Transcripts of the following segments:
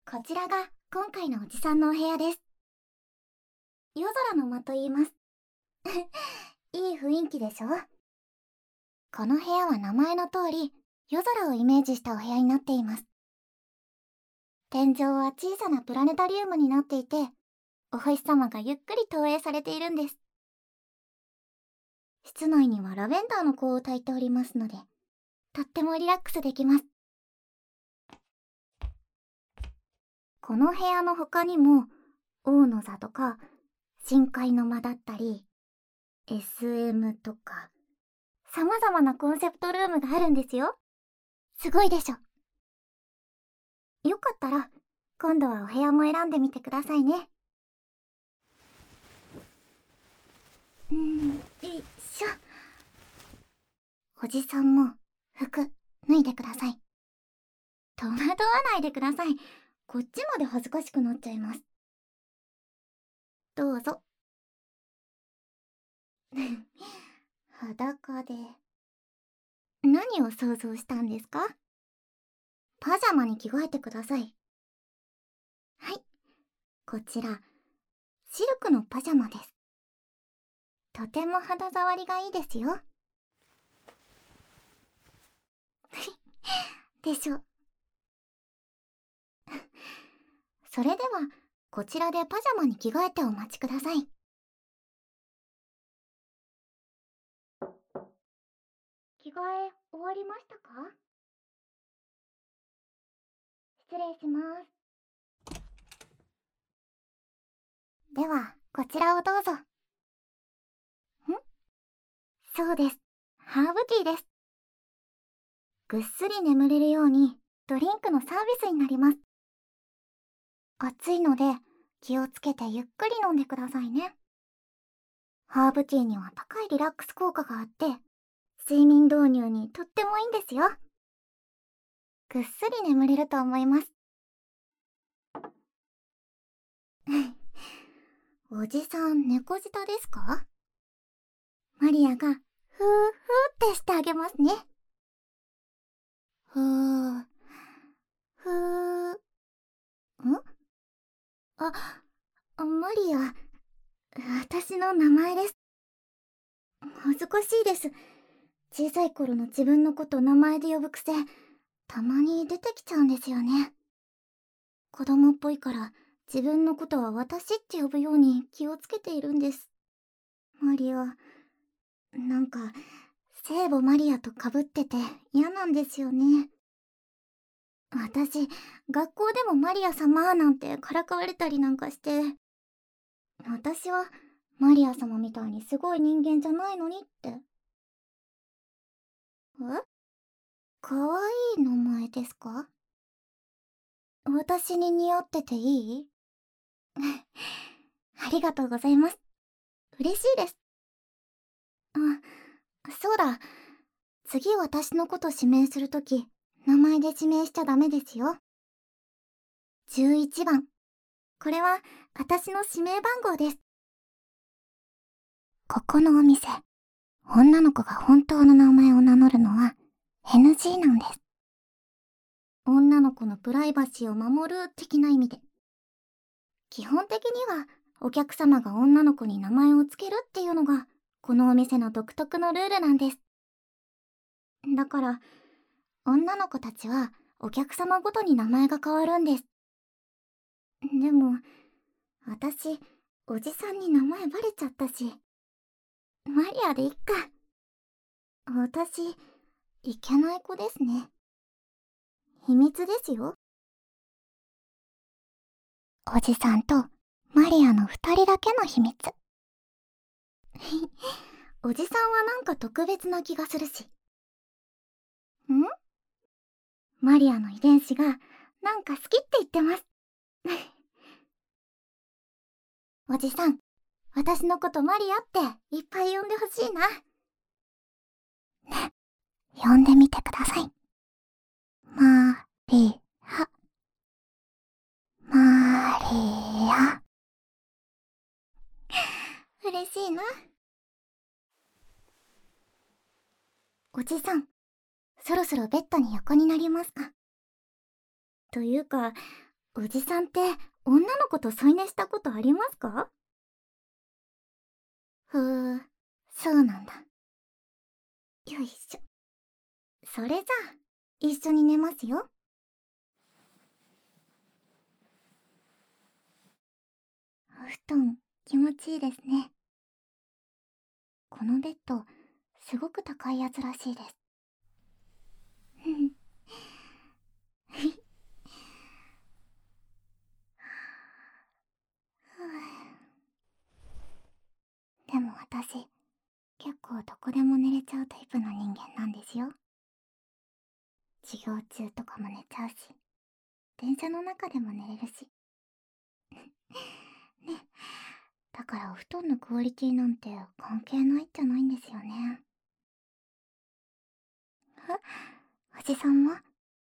こちらが今回のおじさんのお部屋です。夜空の間と言います。いい雰囲気でしょ。この部屋は名前の通り、夜空をイメージしたお部屋になっています。天井は小さなプラネタリウムになっていて、お星様がゆっくり投影されているんです。室内にはラベンダーの香を焚いておりますので、とってもリラックスできます。この部屋の他にも、王の座とか、深海の間だったり、SM とか、様々なコンセプトルームがあるんですよ。すごいでしょ。よかったら、今度はお部屋も選んでみてくださいね。よいしょ。おじさんも服脱いでください。戸惑わないでください。こっちまで恥ずかしくなっちゃいます。どうぞ。裸で。何を想像したんですか？パジャマに着替えてください。はい。こちら、シルクのパジャマです。とても肌触りがいいですよ。でしょ。それでは、こちらでパジャマに着替えてお待ちください。着替え終わりましたか？失礼します。では、こちらをどうぞ。そうです。ハーブティーです。ぐっすり眠れるように、ドリンクのサービスになります。暑いので、気をつけてゆっくり飲んでくださいね。ハーブティーには高いリラックス効果があって、睡眠導入にとってもいいんですよ。ぐっすり眠れると思います。おじさん、猫舌ですか？マリアが、ふーふーってしてあげますね。ふー、ふー、マリア、私の名前です。恥ずかしいです。小さい頃の自分のこと名前で呼ぶ癖、たまに出てきちゃうんですよね。子供っぽいから自分のことは私って呼ぶように気をつけているんです。マリア、なんか、聖母マリアと被ってて嫌なんですよね。私、学校でもマリア様なんてからかわれたりなんかして、私はマリア様みたいにすごい人間じゃないのにって。かわいい名前ですか？私に似合ってていい？ありがとうございます。嬉しいです。あ、そうだ。次私のこと指名するとき、名前で指名しちゃダメですよ。11番。これは私の指名番号です。ここのお店、女の子が本当の名前を名乗るのは NG なんです。女の子のプライバシーを守る的な意味で。基本的にはお客様が女の子に名前をつけるっていうのがこのお店の独特のルールなんです。だから女の子たちはお客様ごとに名前が変わるんです。でも私おじさんに名前バレちゃったし、マリアでいっか。私いけない子ですね。秘密ですよ。おじさんとマリアの二人だけの秘密。おじさんはなんか特別な気がするし。マリアの遺伝子がなんか好きって言ってます。おじさん、私のことマリアっていっぱい呼んでほしいな。ね、呼んでみてください。マリア。マリア。嬉しいな。おじさん、そろそろベッドに横になりますか？というか、 おじさんって女の子と添い寝したことありますか？そうなんだ。よいしょ。それじゃあ、一緒に寝ますよ。お布団、気持ちいいですね。このベッド、すごく高いやつらしいです。ふん。でも私、結構どこでも寝れちゃうタイプの人間なんですよ。授業中とかも寝ちゃうし、電車の中でも寝れるし。ね。だからお布団のクオリティなんて関係ないんじゃないんですよね。おじさんは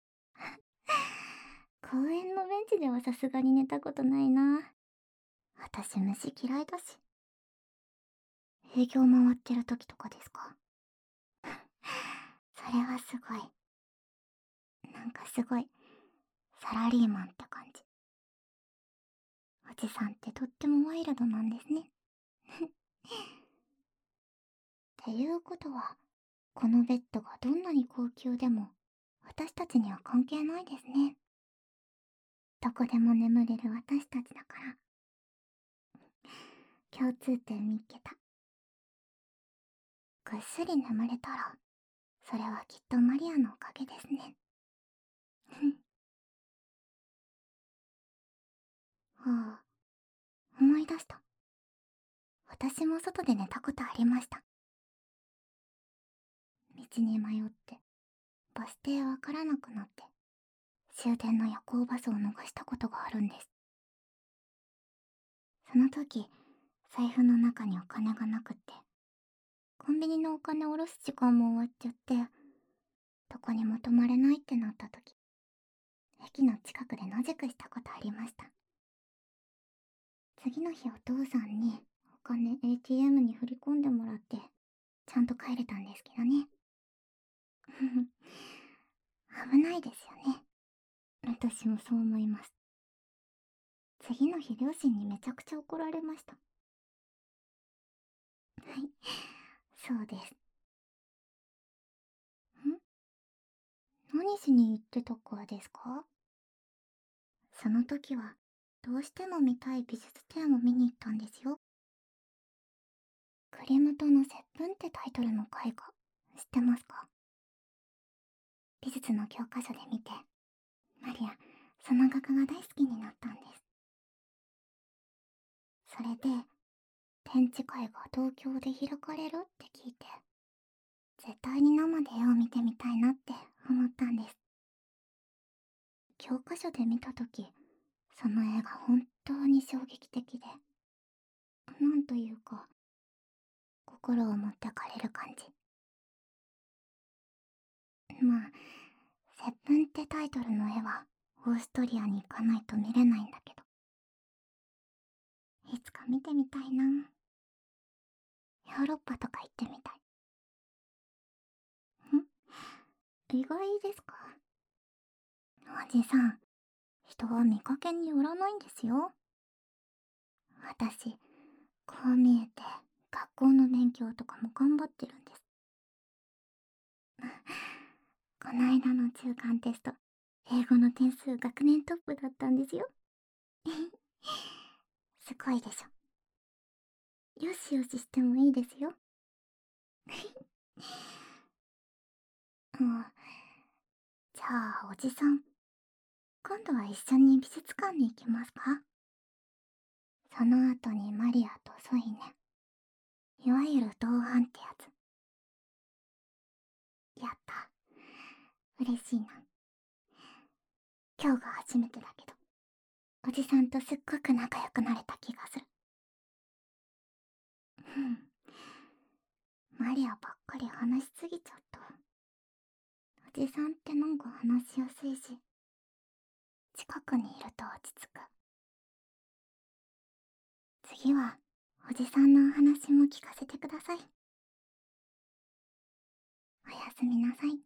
公園のベンチではさすがに寝たことないな。私虫嫌いだし。営業回ってる時とかですか？それはすごい。なんかすごい、サラリーマンって感じ。おじさんってとってもワイルドなんですね。っていうことは、このベッドがどんなに高級でも、私たちには関係ないですね。どこでも眠れる私たちだから。共通点見っけた。ぐっすり眠れたら、それはきっとマリアのおかげですね。ああ、思い出した。私も外で寝たことありました。道に迷って、バス停わからなくなって、終電の夜行バスを逃したことがあるんです。その時、財布の中にお金がなくって、コンビニのお金おろす時間も終わっちゃって、どこにも泊まれないってなった時、駅の近くで野宿したことありました。次の日お父さんにお金 ATM に振り込んでもらって、ちゃんと帰れたんですけどね。危ないですよね。私もそう思います。次の日両親にめちゃくちゃ怒られました。はい、そうです。何しに行ってたかですか？その時は、どうしても見たい美術展を見に行ったんですよ。クリムトの接吻ってタイトルの絵画、知ってますか？美術の教科書で見て、マリア、その画家が大好きになったんです。それで、展示会が東京で開かれるって聞いて、絶対に生で絵を見てみたいなって思ったんです。教科書で見た時、その絵が本当に衝撃的で、なんというか、心を持ってかれる感じ。まあ、接吻ってタイトルの絵は、オーストリアに行かないと見れないんだけど、いつか見てみたいな。ヨーロッパとか行ってみたい。意外ですか？おじさん、人は見かけによらないんですよ。私、こう見えて、学校の勉強とかも頑張ってるんです。この間の中間テスト、英語の点数学年トップだったんですよ。すごいでしょ。よしよししてもいいですよ。うん。じゃあ、おじさん、今度は一緒に美術館に行きますか？その後にマリアとソイネ。いわゆる同伴ってやつ。やった。嬉しいな。今日が初めてだけど、おじさんとすっごく仲良くなれた気がする。うん。マリアばっかり話しすぎちゃった。おじさんってなんか話しやすいし、近くにいると落ち着く。次は、おじさんのお話も聞かせてください。おやすみなさい。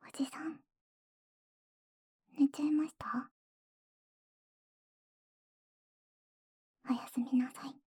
おじさん、寝ちゃいました？おやすみなさい。